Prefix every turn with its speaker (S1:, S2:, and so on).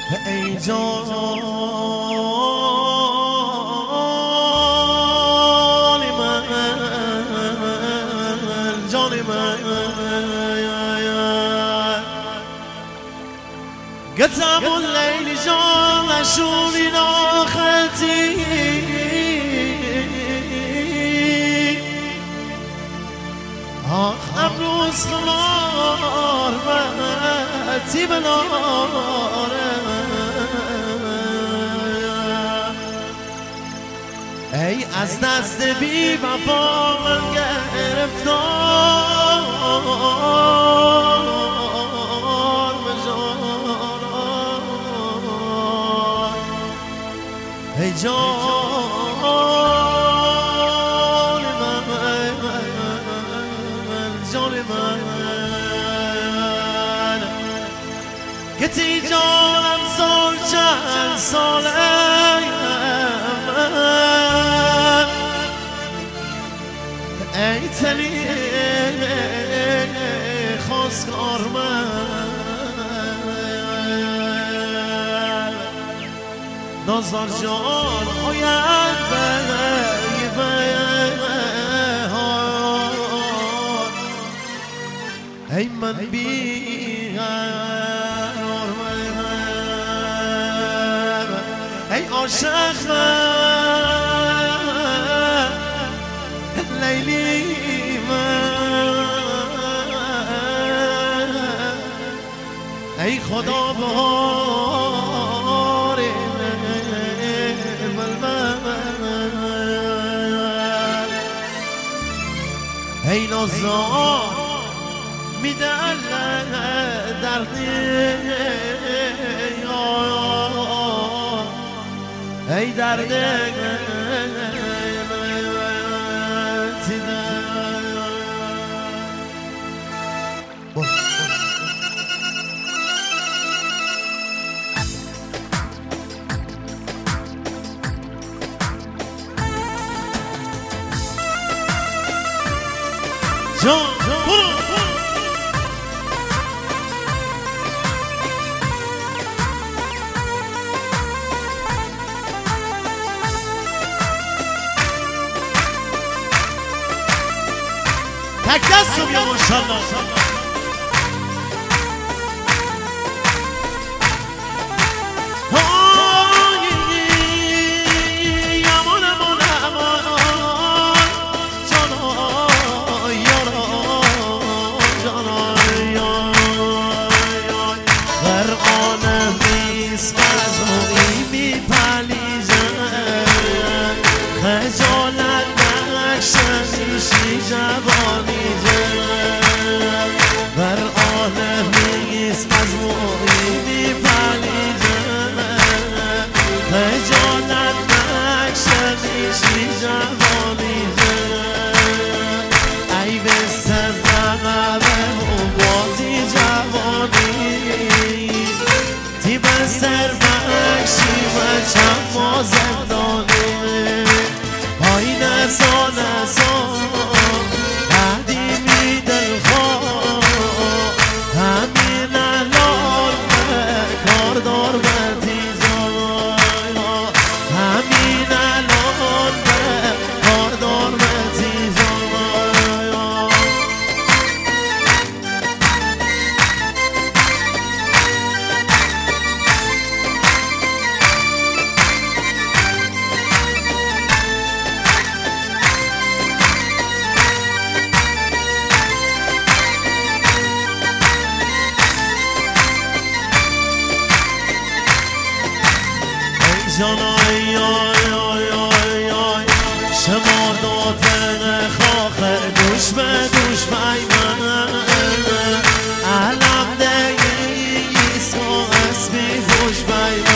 S1: ای جان من جان من قطب الليل جان شوفي ناختي امروز خمار متی بناره ای از دست بی وفا من گرفتار بجان ای جان من جان من که تی جانم سال چند ساله ای تلی خواستگار من نازار جان آید ای من بی قرار من ای عاشق من لیلی من ای خدا بهار من ای نازار میده دردی ای درد جان تک دستم یا ماشاءالله جوانی جن بر عالم نیست مزموعی میپلی جن خجالت نکشنیشی جوانی جن ای بستر نقبه و بازی جوانی تی بستر بخشی و چند ما زندانی های نسا نسا جانای شما دادن خاخه دوش به دوش بای من علم دیگی اسم و اسمی دوش بای من